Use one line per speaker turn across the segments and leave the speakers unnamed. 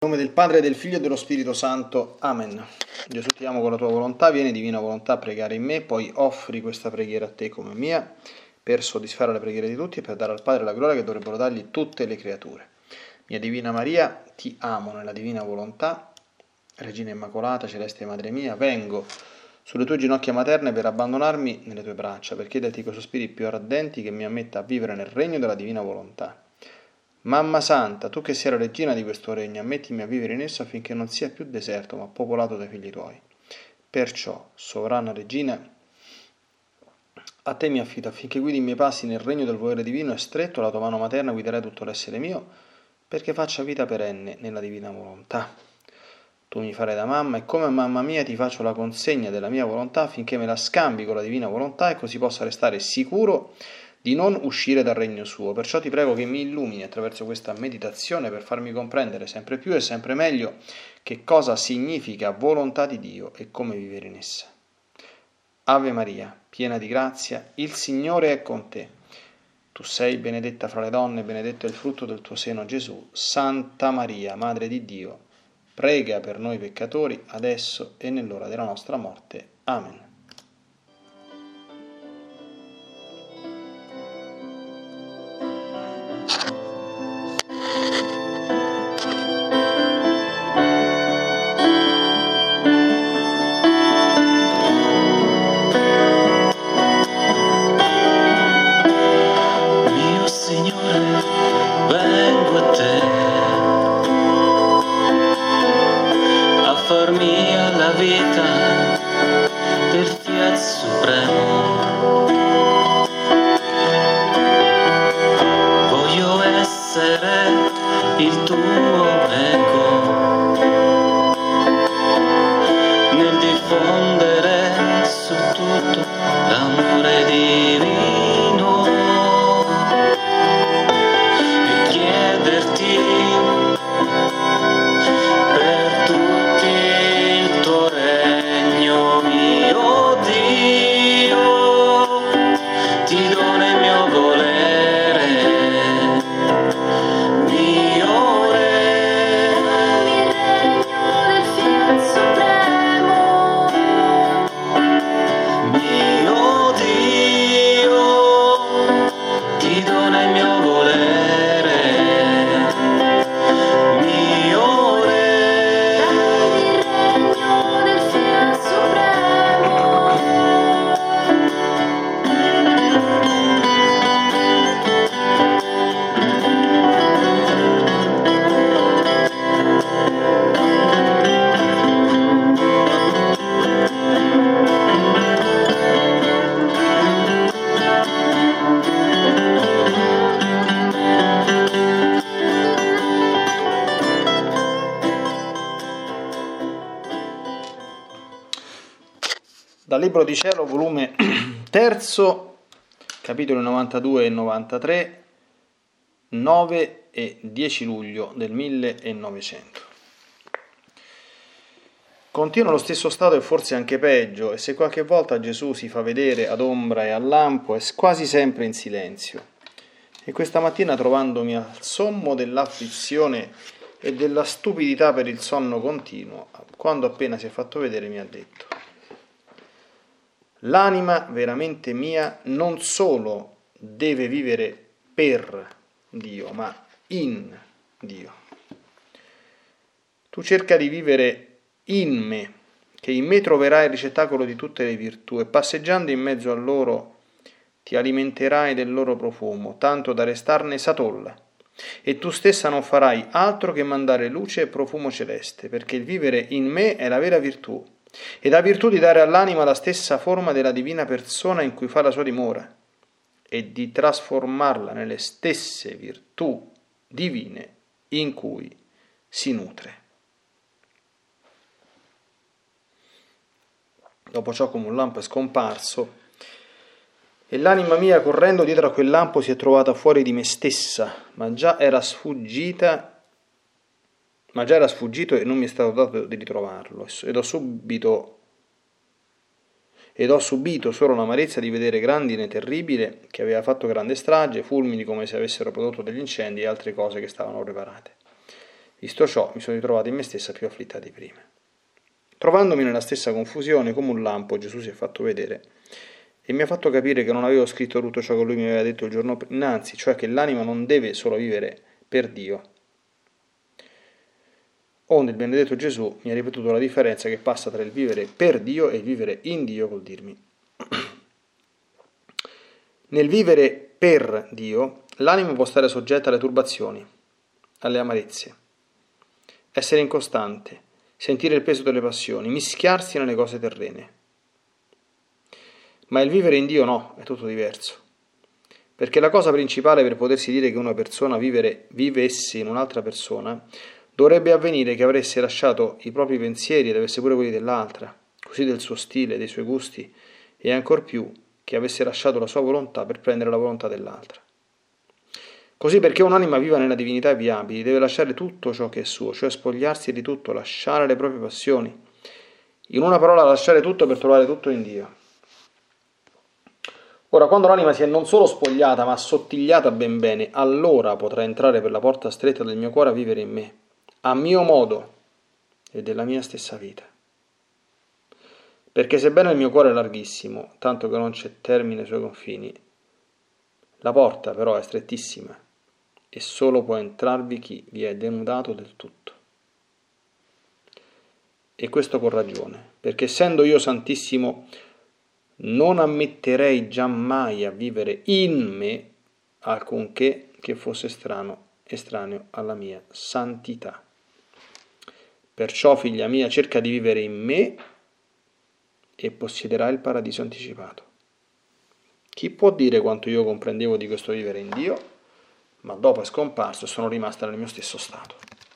Nel nome del Padre, del Figlio e dello Spirito Santo. Amen. Gesù, ti amo con la tua volontà, vieni divina volontà a pregare in me, poi offri questa preghiera a te come mia, per soddisfare le preghiere di tutti e per dare al Padre la gloria che dovrebbero dargli tutte le creature. Mia Divina Maria, ti amo nella divina volontà, Regina Immacolata, Celeste Madre mia, vengo sulle tue ginocchia materne per abbandonarmi nelle tue braccia, per chiederti coi sospiri più ardenti che mi ammetta a vivere nel regno della divina volontà. Mamma Santa, tu che sei la regina di questo regno, ammettimi a vivere in esso affinché non sia più deserto, ma popolato dai figli tuoi. Perciò, sovrana regina, a te mi affido affinché guidi i miei passi nel regno del volere divino e stretto alla tua mano materna guiderai tutto l'essere mio, perché faccia vita perenne nella divina volontà. Tu mi farai da mamma e come mamma mia ti faccio la consegna della mia volontà affinché me la scambi con la divina volontà e così possa restare sicuro di non uscire dal regno suo. Perciò ti prego che mi illumini attraverso questa meditazione per farmi comprendere sempre più e sempre meglio che cosa significa volontà di Dio e come vivere in essa. Ave Maria, piena di grazia, il Signore è con te. Tu sei benedetta fra le donne, benedetto è il frutto del tuo seno, Gesù. Santa Maria, Madre di Dio, prega per noi peccatori, adesso e nell'ora della nostra morte. Amen. Dal Libro di Cielo, volume 3, capitoli 92 e 93, 9 e 10 luglio del 1900. Continua lo stesso stato e forse anche peggio, e se qualche volta Gesù si fa vedere ad ombra e a lampo, è quasi sempre in silenzio. E questa mattina, trovandomi al sommo dell'afflizione e della stupidità per il sonno continuo, quando appena si è fatto vedere mi ha detto: l'anima veramente mia non solo deve vivere per Dio, ma in Dio. Tu cerca di vivere in me, che in me troverai il ricettacolo di tutte le virtù, e passeggiando in mezzo a loro ti alimenterai del loro profumo, tanto da restarne satolla, e tu stessa non farai altro che mandare luce e profumo celeste, perché il vivere in me è la vera virtù, ed ha virtù di dare all'anima la stessa forma della divina persona in cui fa la sua dimora e di trasformarla nelle stesse virtù divine in cui si nutre. Dopo ciò, come un lampo è scomparso, e l'anima mia, correndo dietro a quel lampo, si è trovata fuori di me stessa, ma già era sfuggito e non mi è stato dato di ritrovarlo, ed ho subito ed ho subito solo l'amarezza di vedere grandine terribile che aveva fatto grande strage, fulmini come se avessero prodotto degli incendi e altre cose che stavano preparate. Visto ciò, mi sono ritrovato in me stessa più afflitta di prima. Trovandomi nella stessa confusione, come un lampo, Gesù si è fatto vedere e mi ha fatto capire che non avevo scritto tutto ciò che lui mi aveva detto il giorno innanzi, cioè che l'anima non deve solo vivere per Dio. Onde il benedetto Gesù mi ha ripetuto la differenza che passa tra il vivere per Dio e il vivere in Dio col dirmi: nel vivere per Dio, l'anima può stare soggetta alle turbazioni, alle amarezze, essere incostante, sentire il peso delle passioni, mischiarsi nelle cose terrene. Ma il vivere in Dio no, è tutto diverso. Perché la cosa principale per potersi dire che una persona vivesse in un'altra persona dovrebbe avvenire che avesse lasciato i propri pensieri ed avesse pure quelli dell'altra, così del suo stile, dei suoi gusti, e ancor più che avesse lasciato la sua volontà per prendere la volontà dell'altra. Così perché un'anima viva nella divinità viabili deve lasciare tutto ciò che è suo, cioè spogliarsi di tutto, lasciare le proprie passioni. In una parola, lasciare tutto per trovare tutto in Dio. Ora, quando l'anima si è non solo spogliata, ma assottigliata ben bene, allora potrà entrare per la porta stretta del mio cuore a vivere in me, a mio modo e della mia stessa vita. Perché sebbene il mio cuore è larghissimo, tanto che non c'è termine ai suoi confini, la porta però è strettissima e solo può entrarvi chi vi è denudato del tutto. E questo con ragione, perché essendo io santissimo non ammetterei giammai a vivere in me alcunché che fosse estraneo alla mia santità. Perciò, figlia mia, cerca di vivere in me e possiederai il paradiso anticipato. Chi può dire quanto io comprendevo di questo vivere in Dio, ma dopo è scomparso e sono rimasta nel mio stesso stato.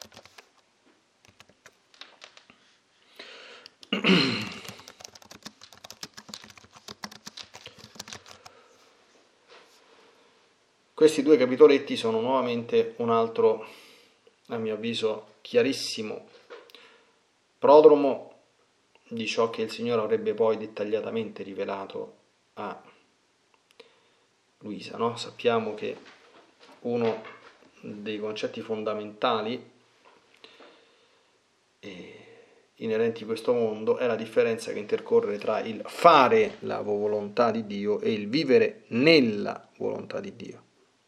Questi due capitoletti sono nuovamente un altro, a mio avviso, chiarissimo prodromo di ciò che il Signore avrebbe poi dettagliatamente rivelato a Luisa, no? Sappiamo che uno dei concetti fondamentali inerenti a questo mondo è la differenza che intercorre tra il fare la volontà di Dio e il vivere nella volontà di Dio,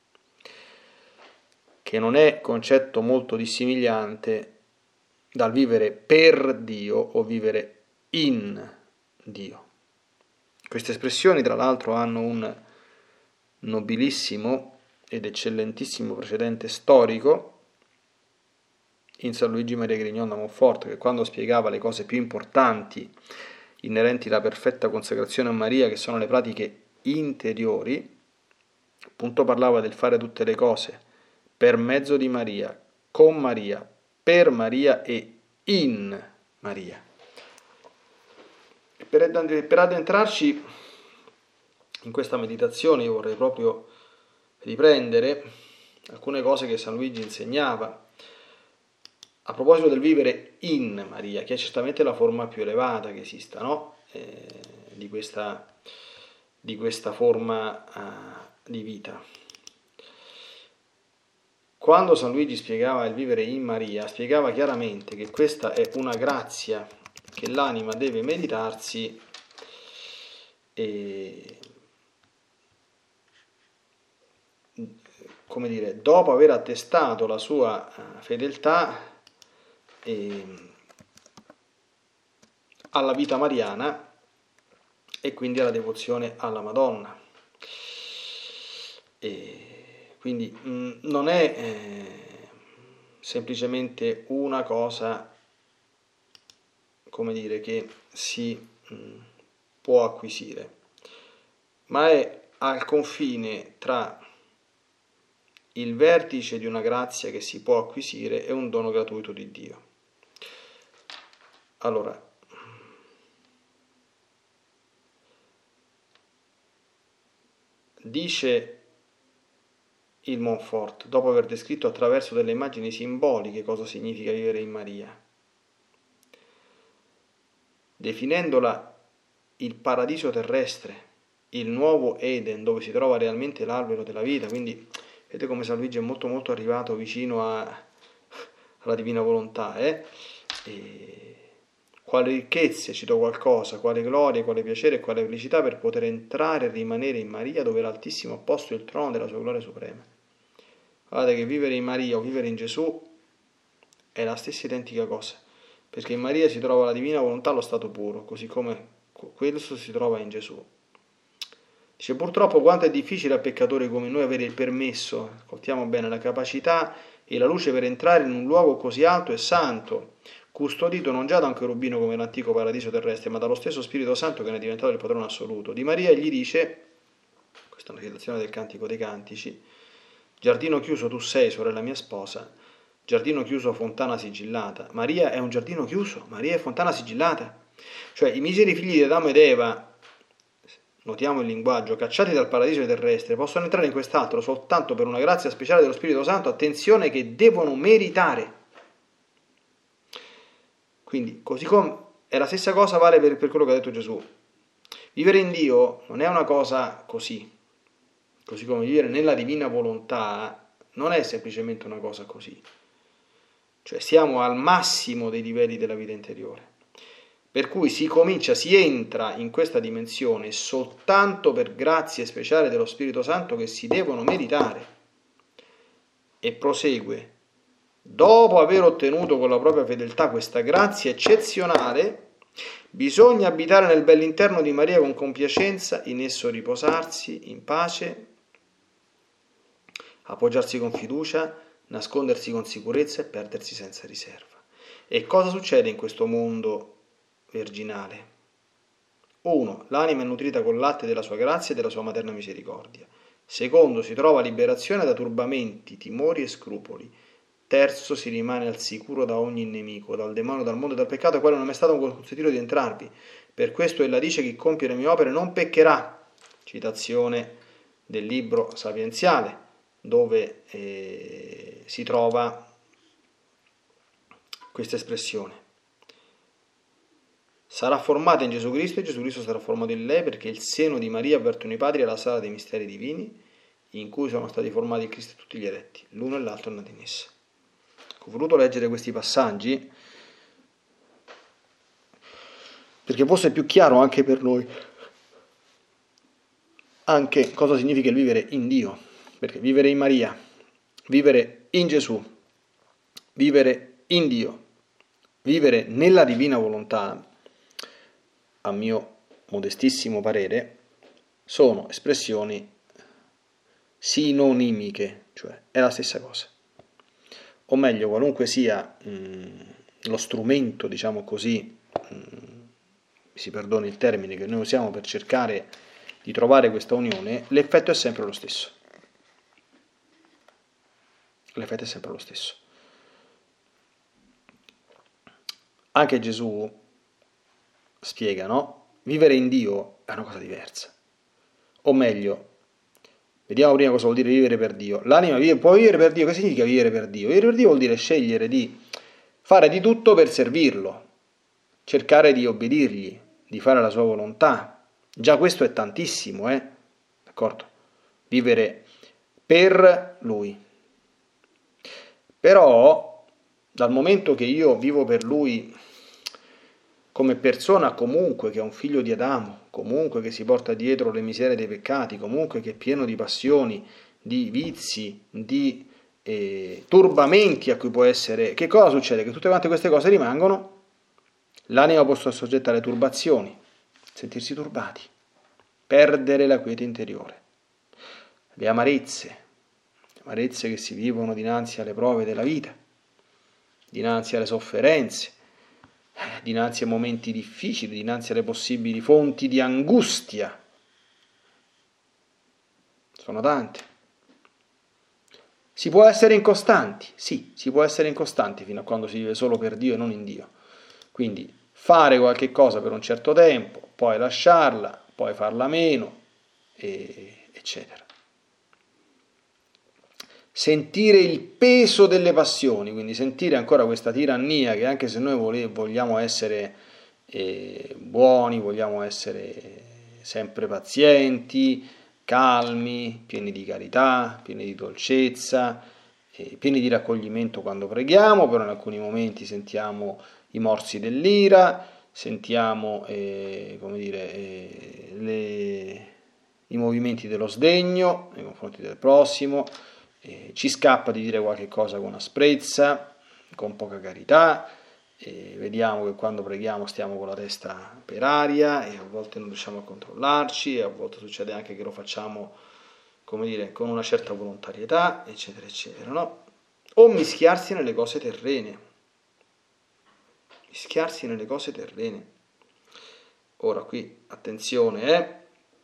che non è concetto molto dissimiliante dal vivere per Dio o vivere in Dio. Queste espressioni, tra l'altro, hanno un nobilissimo ed eccellentissimo precedente storico in San Luigi Maria Grignon da Montfort, che quando spiegava le cose più importanti inerenti alla perfetta consacrazione a Maria, che sono le pratiche interiori, appunto parlava del fare tutte le cose per mezzo di Maria, con Maria, per Maria e in Maria. E per addentrarci in questa meditazione io vorrei proprio riprendere alcune cose che San Luigi insegnava a proposito del vivere in Maria, che è certamente la forma più elevata che esista, no? Di questa forma di vita. Quando San Luigi spiegava il vivere in Maria, spiegava chiaramente che questa è una grazia che l'anima deve meritarsi e, come dire, dopo aver attestato la sua fedeltà alla vita mariana e quindi alla devozione alla Madonna. E quindi non è semplicemente una cosa, come dire, che si può acquisire, ma è al confine tra il vertice di una grazia che si può acquisire e un dono gratuito di Dio. Allora, dice il Montfort, dopo aver descritto attraverso delle immagini simboliche cosa significa vivere in Maria, definendola il paradiso terrestre, il nuovo Eden dove si trova realmente l'albero della vita. Quindi vedete come San Luigi è molto arrivato vicino alla divina volontà, quale ricchezze, cito qualcosa, quale gloria, quale piacere e quale felicità per poter entrare e rimanere in Maria, dove l'Altissimo ha posto il trono della sua gloria suprema. Guardate che vivere in Maria o vivere in Gesù è la stessa identica cosa, perché in Maria si trova la divina volontà allo stato puro, così come questo si trova in Gesù. Dice, purtroppo quanto è difficile a peccatori come noi avere il permesso, ascoltiamo bene, la capacità e la luce per entrare in un luogo così alto e santo, custodito non già da un cherubino come l'antico paradiso terrestre, ma dallo stesso Spirito Santo che ne è diventato il padrone assoluto. Di Maria gli dice, questa è una citazione del Cantico dei Cantici, giardino chiuso tu sei, sorella mia sposa, giardino chiuso, fontana sigillata. Maria è un giardino chiuso, Maria è fontana sigillata. Cioè i miseri figli di Adamo ed Eva, notiamo il linguaggio, cacciati dal paradiso terrestre, possono entrare in quest'altro soltanto per una grazia speciale dello Spirito Santo, attenzione, che devono meritare. Quindi, così come è la stessa cosa vale per quello che ha detto Gesù. Vivere in Dio non è una cosa così come vivere nella divina volontà non è semplicemente una cosa così. Cioè siamo al massimo dei livelli della vita interiore. Per cui si entra in questa dimensione soltanto per grazie speciali dello Spirito Santo che si devono meritare. E prosegue. Dopo aver ottenuto con la propria fedeltà questa grazia eccezionale, bisogna abitare nel bell'interno di Maria con compiacenza, in esso riposarsi in pace, appoggiarsi con fiducia, nascondersi con sicurezza e perdersi senza riserva. E cosa succede in questo mondo virginale? 1. L'anima è nutrita col latte della sua grazia e della sua materna misericordia. 2. Si trova liberazione da turbamenti, timori e scrupoli. 3. Si rimane al sicuro da ogni nemico, dal demonio, dal mondo e dal peccato, al quale non è stato consentito di entrarvi. Per questo ella dice: chi compie le mie opere non peccherà. Citazione del libro sapienziale, dove si trova questa espressione. Sarà formata in Gesù Cristo e Gesù Cristo sarà formato in lei, perché il seno di Maria avvertono i padri alla sala dei misteri divini, in cui sono stati formati in Cristo tutti gli eletti, l'uno e l'altro è nato in essa. Ho voluto leggere questi passaggi perché fosse più chiaro anche per noi anche cosa significa il vivere in Dio, perché vivere in Maria, vivere in Gesù, vivere in Dio, vivere nella divina volontà, a mio modestissimo parere, sono espressioni sinonimiche, cioè è la stessa cosa. O meglio, qualunque sia lo strumento, diciamo così, si perdoni il termine, che noi usiamo per cercare di trovare questa unione, l'effetto è sempre lo stesso. L'effetto è sempre lo stesso. Anche Gesù spiega, no? Vivere in Dio è una cosa diversa. O meglio, vediamo prima cosa vuol dire vivere per Dio. L'anima può vivere per Dio. Che significa vivere per Dio? Vivere per Dio vuol dire scegliere di fare di tutto per servirlo, cercare di obbedirgli, di fare la sua volontà. Già questo è tantissimo, d'accordo? Vivere per Lui. Però, dal momento che io vivo per Lui come persona comunque che è un figlio di Adamo, comunque che si porta dietro le miserie dei peccati, comunque che è pieno di passioni, di vizi, di turbamenti a cui può essere, che cosa succede? Che tutte quante queste cose rimangono, l'anima può essere soggetta alle turbazioni, sentirsi turbati, perdere la quiete interiore, le amarezze che si vivono dinanzi alle prove della vita, dinanzi alle sofferenze, dinanzi a momenti difficili, dinanzi alle possibili fonti di angustia. Sono tante. Si può essere incostanti? Sì, si può essere incostanti fino a quando si vive solo per Dio e non in Dio. Quindi fare qualche cosa per un certo tempo, poi lasciarla, poi farla meno, eccetera. Sentire il peso delle passioni, quindi sentire ancora questa tirannia che anche se noi vogliamo essere buoni, vogliamo essere sempre pazienti, calmi, pieni di carità, pieni di dolcezza, pieni di raccoglimento quando preghiamo, però in alcuni momenti sentiamo i morsi dell'ira, sentiamo come dire, i movimenti dello sdegno nei confronti del prossimo, ci scappa di dire qualche cosa con asprezza, con poca carità, vediamo che quando preghiamo stiamo con la testa per aria e a volte non riusciamo a controllarci e a volte succede anche che lo facciamo, come dire, con una certa volontarietà, eccetera, eccetera, no? O mischiarsi nelle cose terrene. Mischiarsi nelle cose terrene. Ora qui, attenzione,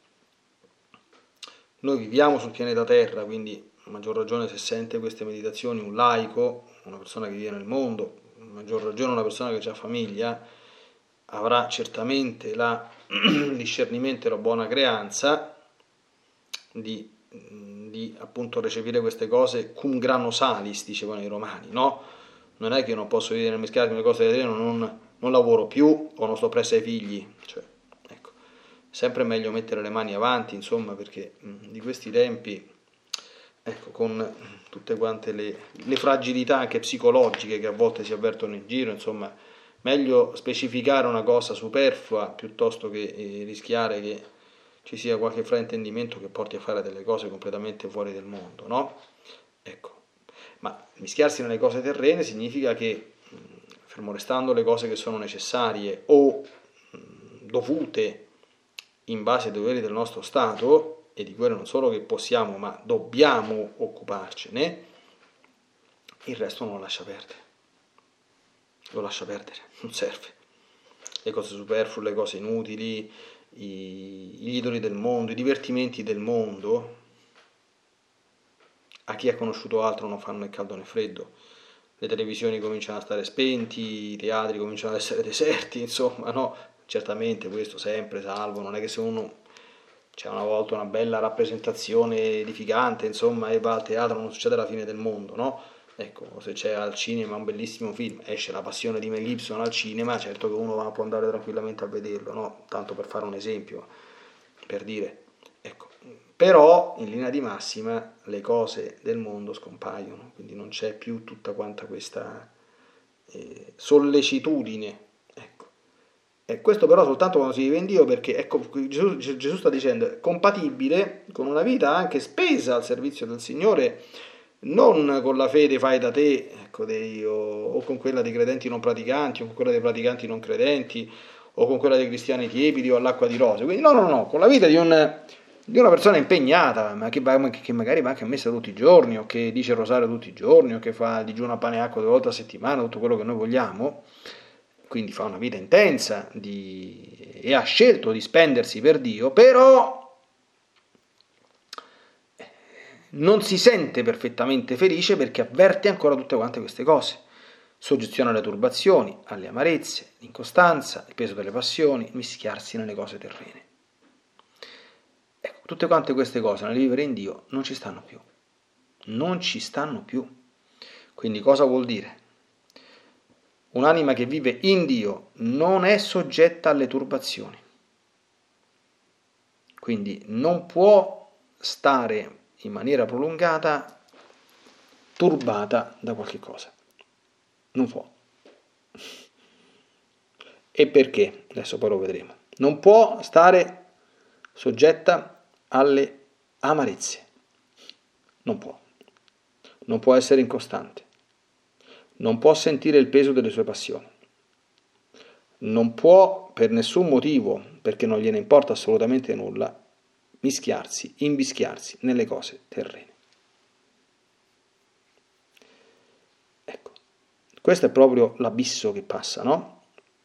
noi viviamo sul pianeta Terra, quindi a maggior ragione se sente queste meditazioni un laico, una persona che vive nel mondo, a maggior ragione una persona che ha famiglia, avrà certamente il discernimento e la buona creanza di appunto recepire queste cose cum grano salis, dicevano i romani, no? Non è che io non posso vivere nel mischiarmi nelle cose del terreno, non lavoro più o non sto presso ai figli, cioè, ecco, sempre meglio mettere le mani avanti, insomma, perché di questi tempi, ecco, con tutte quante le fragilità anche psicologiche che a volte si avvertono in giro, insomma, meglio specificare una cosa superflua piuttosto che rischiare che ci sia qualche fraintendimento che porti a fare delle cose completamente fuori del mondo, no? Ecco, ma mischiarsi nelle cose terrene significa che, fermo restando le cose che sono necessarie o dovute in base ai doveri del nostro Stato, e di quello non solo che possiamo, ma dobbiamo occuparcene, il resto non lo lascia perdere. Lo lascia perdere, non serve. Le cose superflue, le cose inutili, gli idoli del mondo, i divertimenti del mondo, a chi ha conosciuto altro non fanno né caldo né freddo. Le televisioni cominciano a stare spenti, i teatri cominciano ad essere deserti, insomma, no? Certamente questo sempre salvo, non è che se uno c'è una volta una bella rappresentazione edificante, insomma, e va al teatro non succede la fine del mondo, no? Ecco, se c'è al cinema un bellissimo film, esce La Passione di Mel Gibson al cinema, certo che uno può andare tranquillamente a vederlo, no? Tanto per fare un esempio, per dire, ecco. Però in linea di massima le cose del mondo scompaiono, quindi non c'è più tutta quanta questa sollecitudine, ecco. E questo però soltanto quando si vive in Dio, perché ecco, Gesù sta dicendo è compatibile con una vita anche spesa al servizio del Signore, non con la fede fai da te, ecco, o con quella dei credenti non praticanti, o con quella dei praticanti non credenti, o con quella dei cristiani tiepidi o all'acqua di rose. Quindi no, con la vita di una persona impegnata, ma che magari va anche a messa tutti i giorni, o che dice il rosario tutti i giorni, o che fa digiuno a pane e acqua 2 volte a settimana, tutto quello che noi vogliamo, quindi fa una vita intensa e ha scelto di spendersi per Dio, però non si sente perfettamente felice perché avverte ancora tutte quante queste cose. Soggezione alle turbazioni, alle amarezze, l'incostanza, il peso delle passioni, mischiarsi nelle cose terrene. Ecco, tutte quante queste cose nel vivere in Dio non ci stanno più. Non ci stanno più. Quindi cosa vuol dire? Un'anima che vive in Dio non è soggetta alle turbazioni. Quindi non può stare in maniera prolungata turbata da qualche cosa. Non può. E perché? Adesso poi lo vedremo. Non può stare soggetta alle amarezze. Non può. Non può essere incostante. Non può sentire il peso delle sue passioni. Non può per nessun motivo, perché non gliene importa assolutamente nulla, imbischiarsi nelle cose terrene. Ecco, questo è proprio l'abisso che passa, no?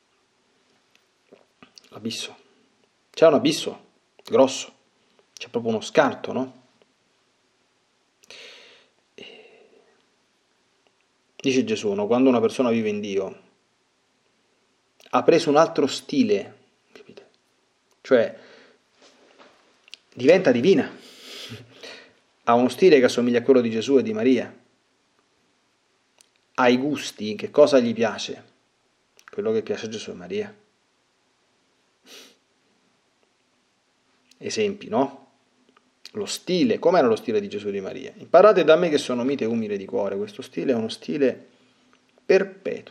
L'abisso. C'è un abisso grosso, c'è proprio uno scarto, no? Dice Gesù, no? Quando una persona vive in Dio, ha preso un altro stile, capite? Cioè, diventa divina, ha uno stile che assomiglia a quello di Gesù e di Maria, ha i gusti, che cosa gli piace? Quello che piace a Gesù e Maria. Esempi, no? lo stile, com'era lo stile di Gesù e di Maria? Imparate da me che sono mite e umile di cuore. Questo stile è uno stile perpetuo.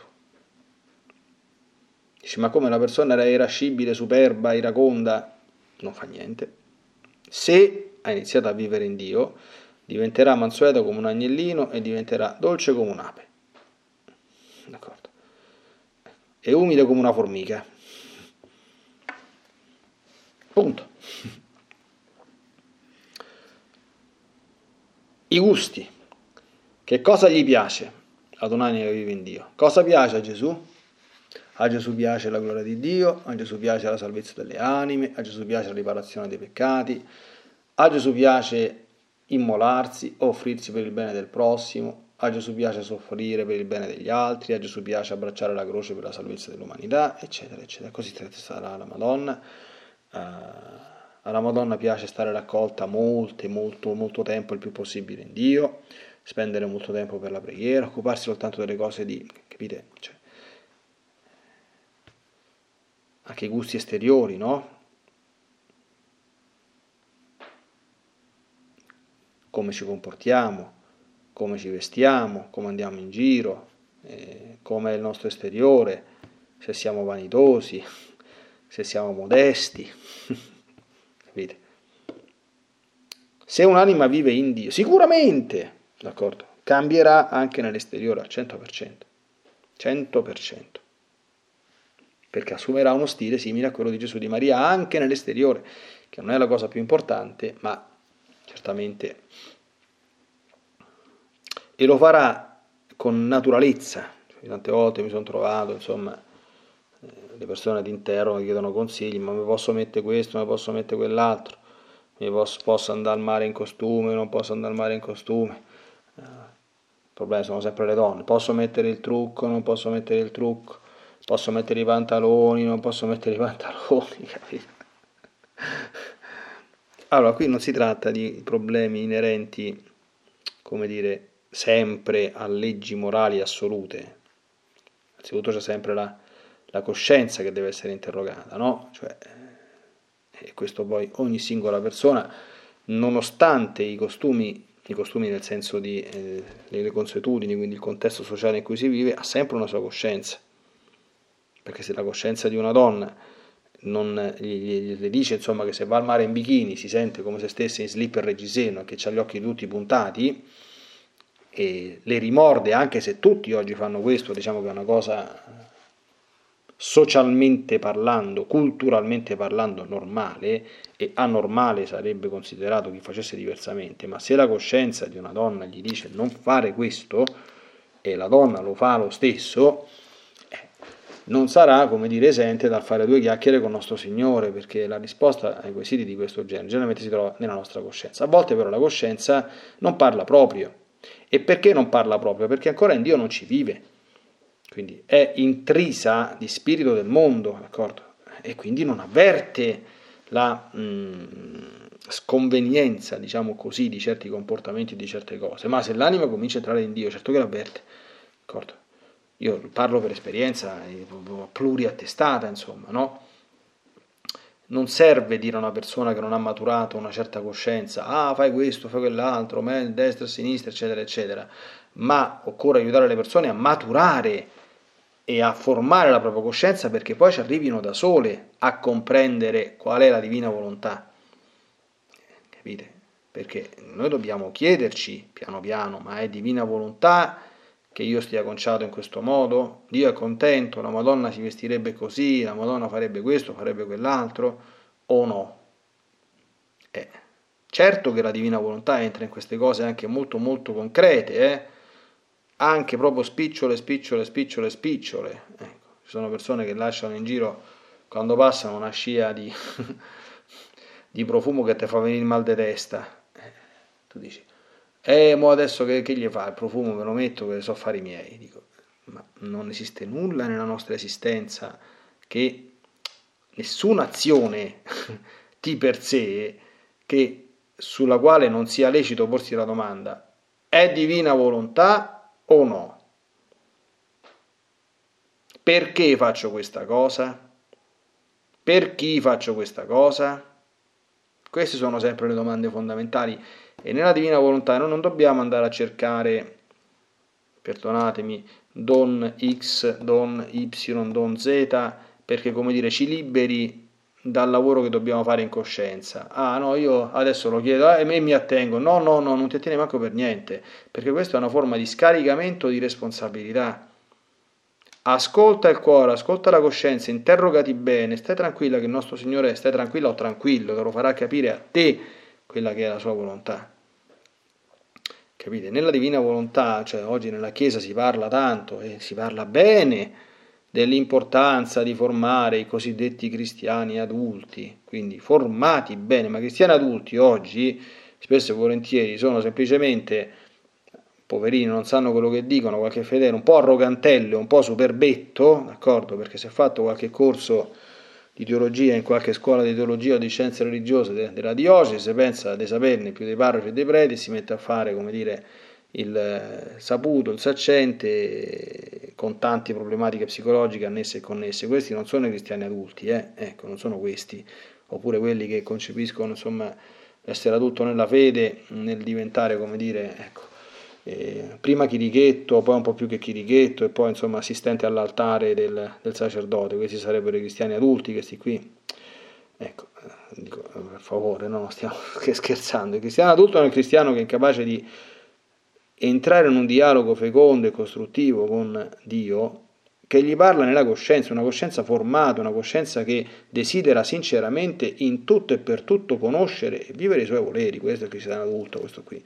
Dici, ma come la persona era irascibile, superba, iraconda? Non fa niente. Se ha iniziato a vivere in Dio, diventerà mansueto come un agnellino e diventerà dolce come un'ape. D'accordo? E umile come una formica. Punto. I gusti. Che cosa gli piace ad un'anima che vive in Dio? Cosa piace a Gesù? A Gesù piace la gloria di Dio, a Gesù piace la salvezza delle anime, a Gesù piace la riparazione dei peccati, a Gesù piace immolarsi, offrirsi per il bene del prossimo, a Gesù piace soffrire per il bene degli altri, a Gesù piace abbracciare la croce per la salvezza dell'umanità, eccetera, eccetera. Così sarà la Madonna. Alla Madonna piace stare raccolta molto tempo, il più possibile in Dio, spendere molto tempo per la preghiera, occuparsi soltanto delle cose di, capite? Cioè, anche i gusti esteriori, no? Come ci comportiamo, come ci vestiamo, come andiamo in giro, come è il nostro esteriore, se siamo vanitosi, se siamo modesti, capite? Se un'anima vive in Dio, sicuramente, d'accordo, cambierà anche nell'esteriore al 100%, 100%, perché assumerà uno stile simile a quello di Gesù e di Maria anche nell'esteriore, che non è la cosa più importante, ma certamente, e lo farà con naturalezza. Tante volte mi sono trovato, insomma, le persone all'interno mi chiedono consigli, ma mi posso mettere questo, mi posso mettere quell'altro, posso andare al mare in costume, non posso andare al mare in costume. Il problema sono sempre le donne, posso mettere il trucco, non posso mettere il trucco, posso mettere i pantaloni, non posso mettere i pantaloni, capito? Allora, qui non si tratta di problemi inerenti, come dire, sempre a leggi morali assolute. Innanzitutto c'è sempre la coscienza che deve essere interrogata, no? Cioè, e questo poi ogni singola persona, nonostante i costumi nel senso di le consuetudini, quindi il contesto sociale in cui si vive, ha sempre una sua coscienza. Perché se la coscienza di una donna non le dice, insomma, che se va al mare in bikini si sente come se stesse in slip e reggiseno e che ha gli occhi tutti puntati, e le rimorde, anche se tutti oggi fanno questo, diciamo che è una cosa socialmente parlando, culturalmente parlando normale, e anormale sarebbe considerato chi facesse diversamente, ma se la coscienza di una donna gli dice non fare questo e la donna lo fa lo stesso, non sarà, come dire, esente dal fare due chiacchiere con nostro Signore, perché la risposta ai quesiti di questo genere generalmente si trova nella nostra coscienza. A volte però la coscienza non parla proprio. E perché non parla proprio? Perché ancora in Dio non ci vive. Quindi è intrisa di spirito del mondo, d'accordo? E quindi non avverte la sconvenienza, diciamo così, di certi comportamenti e di certe cose. Ma se l'anima comincia a entrare in Dio, certo che l'avverte, d'accordo? Io parlo per esperienza pluriattestata, insomma, no? Non serve dire a una persona che non ha maturato una certa coscienza, ah, fai questo, fai quell'altro, destra e sinistra, eccetera, eccetera, ma occorre aiutare le persone a maturare e a formare la propria coscienza perché poi ci arrivino da sole a comprendere qual è la divina volontà. Capite? Perché noi dobbiamo chiederci piano piano, ma è divina volontà che io stia conciato in questo modo? Dio è contento, la Madonna si vestirebbe così, la Madonna farebbe questo, farebbe quell'altro, o no? Certo che la divina volontà entra in queste cose anche molto concrete, anche proprio spicciole. Ecco, ci sono persone che lasciano in giro, quando passano, una scia di, di profumo che ti fa venire il mal di testa. Tu dici, mo adesso che gli fa? Il profumo me lo metto che so fare i miei. Dico, ma non esiste nulla nella nostra esistenza che nessuna azione di per sé sulla quale non sia lecito porsi la domanda, è divina volontà o no? Perché faccio questa cosa? Per chi faccio questa cosa? Queste sono sempre le domande fondamentali e nella divina volontà noi non dobbiamo andare a cercare, perdonatemi, don X, don Y, don Z, perché come dire ci liberi dal lavoro che dobbiamo fare in coscienza. Ah no, io adesso lo chiedo e mi attengo. No, no, no, non ti attieni manco per niente, perché questa è una forma di scaricamento di responsabilità. Ascolta il cuore, ascolta la coscienza, interrogati bene, stai tranquilla che il nostro Signore, stai tranquilla o tranquillo, te lo farà capire a te quella che è la sua volontà. Capite? Nella divina volontà, cioè oggi nella Chiesa si parla tanto e si parla bene dell'importanza di formare i cosiddetti cristiani adulti, quindi formati bene, ma cristiani adulti oggi spesso e volentieri sono semplicemente poverini, non sanno quello che dicono, qualche fedele un po' arrogantello, un po' superbetto, d'accordo? Perché si è fatto qualche corso di teologia in qualche scuola di teologia o di scienze religiose della diocesi, pensa di saperne più dei parroci e dei preti, si mette a fare, come dire, il saputo, il saccente, con tante problematiche psicologiche annesse e connesse. Questi non sono i cristiani adulti, ecco, non sono questi, oppure quelli che concepiscono, insomma, essere adulto nella fede, nel diventare, come dire, ecco, prima chirichetto, poi un po' più che chirichetto e poi insomma assistente all'altare del sacerdote. Questi sarebbero i cristiani adulti, questi qui. Ecco, dico, per favore, no, stiamo scherzando. Il cristiano adulto è un cristiano che è incapace di entrare in un dialogo fecondo e costruttivo con Dio, che gli parla nella coscienza, una coscienza formata, una coscienza che desidera sinceramente in tutto e per tutto conoscere e vivere i suoi voleri. Questo è il cristiano adulto, questo qui.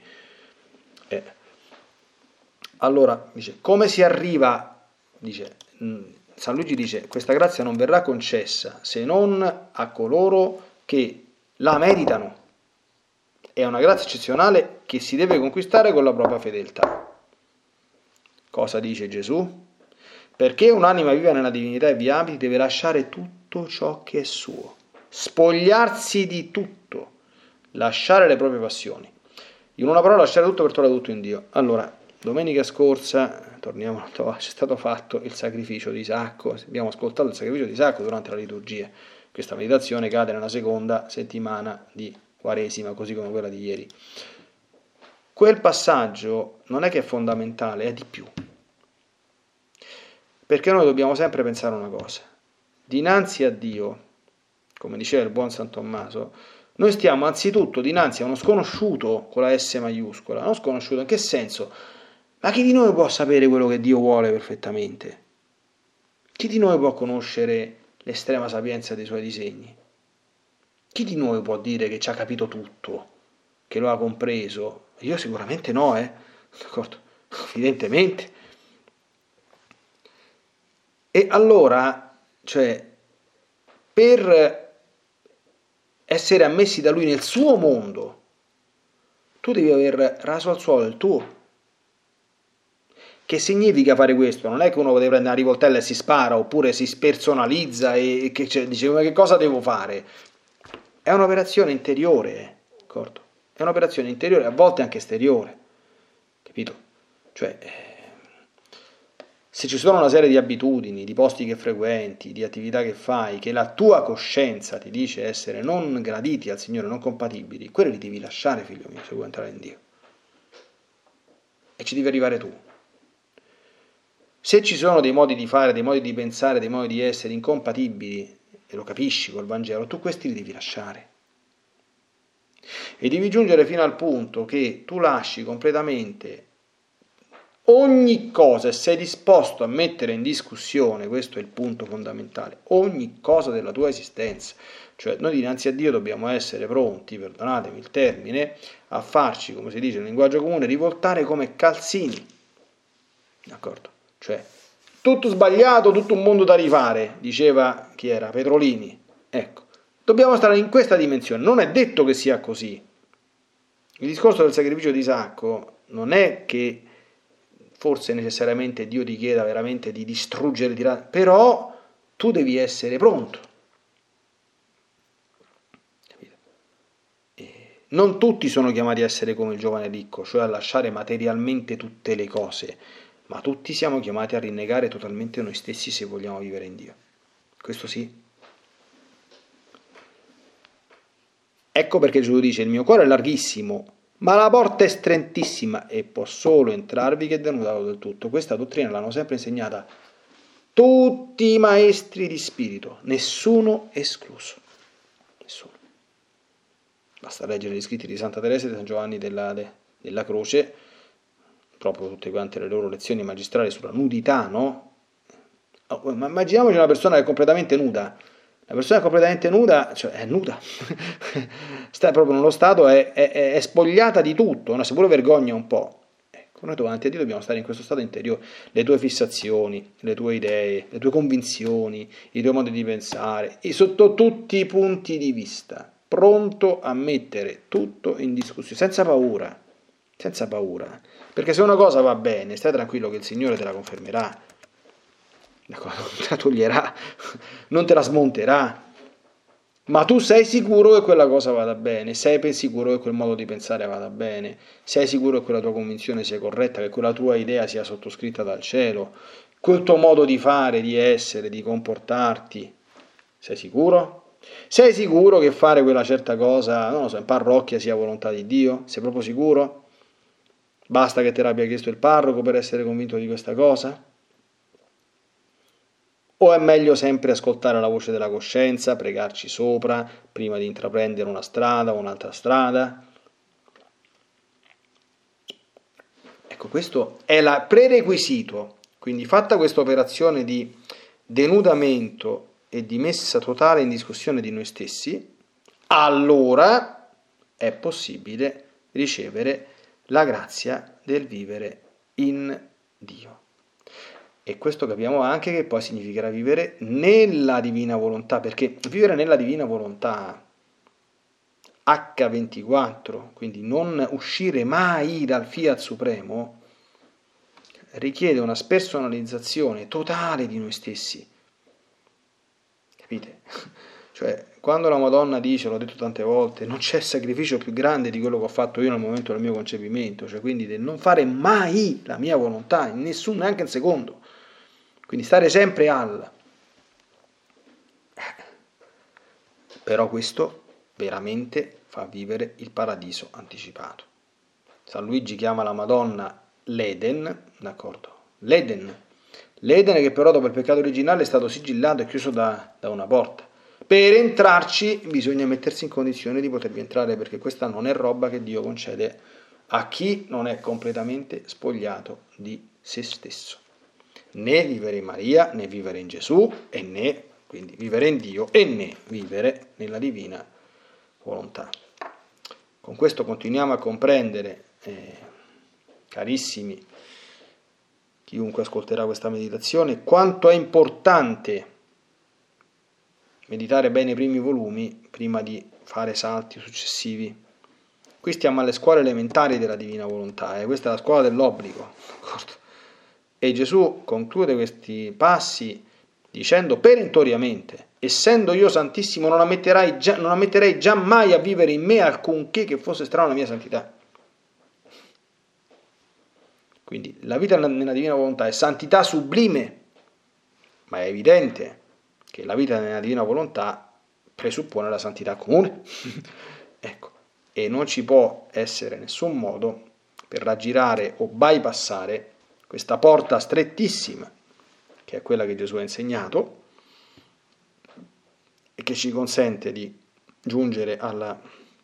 Allora, dice, come si arriva, dice, San Luigi dice, questa grazia non verrà concessa se non a coloro che la meritano. È una grazia eccezionale che si deve conquistare con la propria fedeltà. Cosa dice Gesù? Perché un'anima viva nella divinità e vi abiti deve lasciare tutto ciò che è suo, spogliarsi di tutto, lasciare le proprie passioni. In una parola, lasciare tutto per trovare tutto in Dio. Allora, domenica scorsa, torniamo, c'è stato fatto il sacrificio di Isacco, abbiamo ascoltato il sacrificio di Isacco durante la liturgia. Questa meditazione cade nella seconda settimana di Quaresima, così come quella di ieri. Quel passaggio non è che è fondamentale, è di più. Perché noi dobbiamo sempre pensare una cosa. Dinanzi a Dio, come diceva il buon San Tommaso, noi stiamo anzitutto dinanzi a uno sconosciuto con la S maiuscola. Non sconosciuto, in che senso? Ma chi di noi può sapere quello che Dio vuole perfettamente? Chi di noi può conoscere l'estrema sapienza dei suoi disegni? Chi di noi può dire che ci ha capito tutto, che lo ha compreso? Io sicuramente no, d'accordo? Evidentemente. E allora, cioè, per essere ammessi da Lui nel suo mondo, tu devi aver raso al suolo il tuo. Che significa fare questo? Non è che uno deve prendere una rivoltella e si spara, oppure si spersonalizza e che dice ma che cosa devo fare? È un'operazione interiore, d'accordo? È un'operazione interiore, a volte anche esteriore, capito? Cioè, se ci sono una serie di abitudini, di posti che frequenti, di attività che fai, che la tua coscienza ti dice essere non graditi al Signore, non compatibili, quelli li devi lasciare, figlio mio, se vuoi entrare in Dio. E ci devi arrivare tu. Se ci sono dei modi di fare, dei modi di pensare, dei modi di essere incompatibili, e lo capisci col Vangelo, tu questi li devi lasciare. E devi giungere fino al punto che tu lasci completamente ogni cosa e sei disposto a mettere in discussione, questo è il punto fondamentale, ogni cosa della tua esistenza. Cioè noi dinanzi a Dio dobbiamo essere pronti, perdonatemi il termine, a farci, come si dice nel linguaggio comune, rivoltare come calzini. D'accordo? Cioè, tutto sbagliato, tutto un mondo da rifare, diceva chi era? Petrolini. Ecco, dobbiamo stare in questa dimensione, non è detto che sia così. Il discorso del sacrificio di Isacco non è che forse necessariamente Dio ti chieda veramente di distruggere, però tu devi essere pronto. Non tutti sono chiamati a essere come il giovane ricco, cioè a lasciare materialmente tutte le cose, ma tutti siamo chiamati a rinnegare totalmente noi stessi se vogliamo vivere in Dio. Questo sì. Ecco perché Gesù dice: il mio cuore è larghissimo, ma la porta è strettissima e può solo entrarvi che è denudato del tutto. Questa dottrina l'hanno sempre insegnata tutti i maestri di spirito, nessuno escluso. Nessuno. Basta leggere gli scritti di Santa Teresa e di San Giovanni della Croce, proprio tutte quante le loro lezioni magistrali sulla nudità, no? Ma immaginiamoci una persona che è completamente nuda. La persona completamente nuda, cioè è nuda, sta proprio nello stato, è spogliata di tutto, no? Se pure vergogna un po'. Ecco, noi davanti a Dio dobbiamo stare in questo stato interiore, le tue fissazioni, le tue idee, le tue convinzioni, i tuoi modi di pensare, e sotto tutti i punti di vista, pronto a mettere tutto in discussione, senza paura, perché se una cosa va bene, stai tranquillo che il Signore te la confermerà. Non te la toglierà, non te la smonterà, ma tu sei sicuro che quella cosa vada bene, sei sicuro che quel modo di pensare vada bene, sei sicuro che quella tua convinzione sia corretta, che quella tua idea sia sottoscritta dal cielo, quel tuo modo di fare, di essere, di comportarti, sei sicuro? Sei sicuro che fare quella certa cosa, non lo so, in parrocchia sia volontà di Dio? Sei proprio sicuro? Basta che te l'abbia chiesto il parroco per essere convinto di questa cosa? O è meglio sempre ascoltare la voce della coscienza, pregarci sopra, prima di intraprendere una strada o un'altra strada? Ecco, questo è il prerequisito. Quindi fatta questa operazione di denudamento e di messa totale in discussione di noi stessi, allora è possibile ricevere la grazia del vivere in Dio. E questo capiamo anche che poi significherà vivere nella divina volontà, perché vivere nella divina volontà H24, quindi non uscire mai dal Fiat Supremo, richiede una spersonalizzazione totale di noi stessi. Capite? Cioè, quando la Madonna dice, l'ho detto tante volte, non c'è sacrificio più grande di quello che ho fatto io nel momento del mio concepimento, cioè quindi del non fare mai la mia volontà, in nessun, neanche un secondo. Quindi stare sempre al. Però questo veramente fa vivere il paradiso anticipato. San Luigi chiama la Madonna l'Eden, d'accordo? L'Eden che però dopo il peccato originale è stato sigillato e chiuso da una porta. Per entrarci bisogna mettersi in condizione di potervi entrare, perché questa non è roba che Dio concede a chi non è completamente spogliato di se stesso. Né vivere in Maria, né vivere in Gesù, e né quindi vivere in Dio, e né vivere nella divina volontà. Con questo continuiamo a comprendere, carissimi, chiunque ascolterà questa meditazione, quanto è importante meditare bene i primi volumi prima di fare salti successivi. Qui stiamo alle scuole elementari della divina volontà, questa è la scuola dell'obbligo, d'accordo? E Gesù conclude questi passi dicendo perentoriamente: essendo io santissimo non ammetterei già mai a vivere in me alcunché che fosse strano alla mia santità. Quindi la vita nella divina volontà è santità sublime, ma è evidente che la vita nella divina volontà presuppone la santità comune. Ecco, e non ci può essere nessun modo per raggirare o bypassare questa porta strettissima, che è quella che Gesù ha insegnato e che ci consente di giungere alla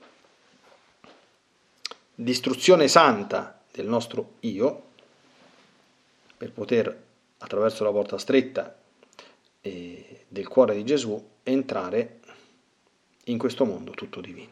distruzione santa del nostro io, per poter, attraverso la porta stretta del cuore di Gesù, entrare in questo mondo tutto divino.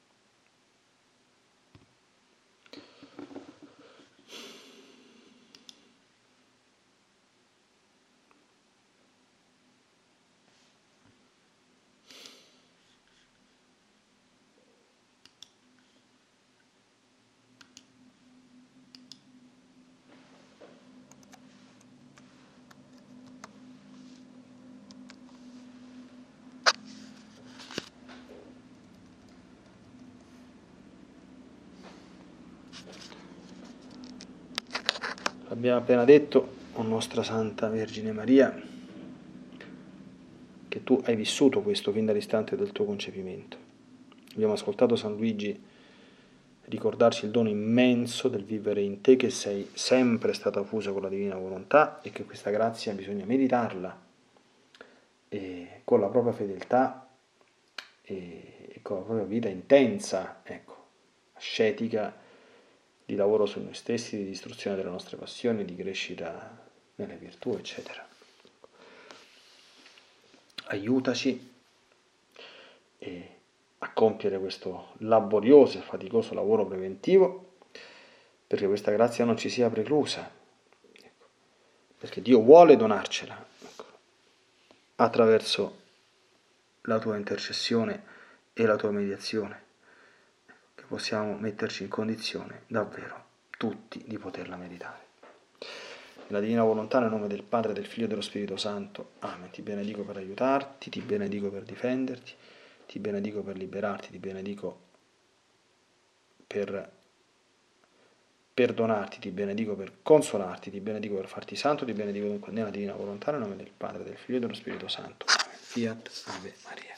Abbiamo appena detto, o nostra Santa Vergine Maria, che tu hai vissuto questo fin dall'istante del tuo concepimento. Abbiamo ascoltato San Luigi ricordarci il dono immenso del vivere in te, che sei sempre stata fusa con la divina volontà e che questa grazia bisogna meditarla e con la propria fedeltà e con la propria vita intensa, ecco, ascetica, di lavoro su noi stessi, di distruzione delle nostre passioni, di crescita nelle virtù, eccetera. Aiutaci a compiere questo laborioso e faticoso lavoro preventivo, perché questa grazia non ci sia preclusa, ecco, perché Dio vuole donarcela, ecco, attraverso la tua intercessione e la tua mediazione, che possiamo metterci in condizione davvero tutti di poterla meritare. Nella divina volontà, nel nome del Padre, del Figlio e dello Spirito Santo. Amen. Ti benedico per aiutarti, ti benedico per difenderti, ti benedico per liberarti, ti benedico per perdonarti, ti benedico per consolarti, ti benedico per farti santo, ti benedico dunque nella divina volontà, nel nome del Padre, del Figlio e dello Spirito Santo. Amen. Fiat Ave Maria.